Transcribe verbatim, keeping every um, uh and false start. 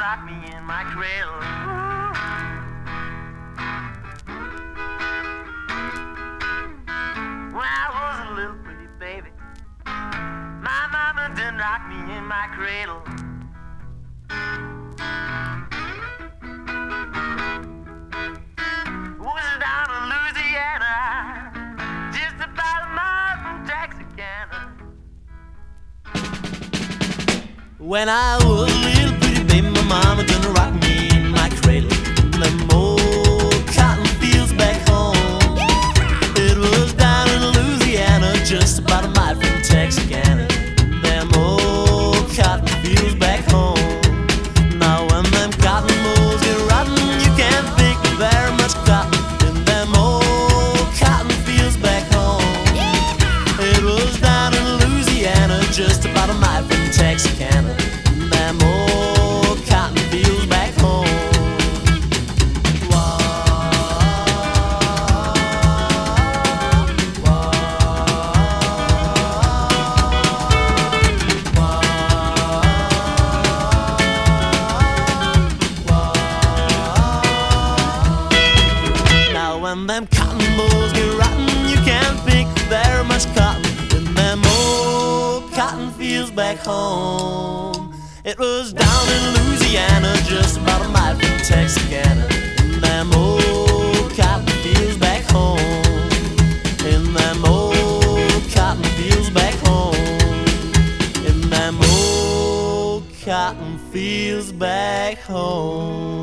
rock me in my cradle. When I was a little pretty baby, my mama done rock me in my cradle. Was down in Louisiana, just about a mile from Texarkana. When I was a little pretty baby, my mama done rock me in my cradle. Them old cotton fields back home. It was down in Louisiana, just about a mile from Texarkana. Them old cotton fields back home. Now when them cotton moles get rotten, you can't think of very much cotton in them old cotton fields back home. It was down in Louisiana, just about a mile from Texarkana. Them old cotton fields back home. When them cotton moles get rotten, you can't pick very much cotton in them old cotton fields back home. It was down in Louisiana, just about a mile from Texarkana. In them old cotton fields back home. In them old cotton fields back home. In them old cotton fields back home.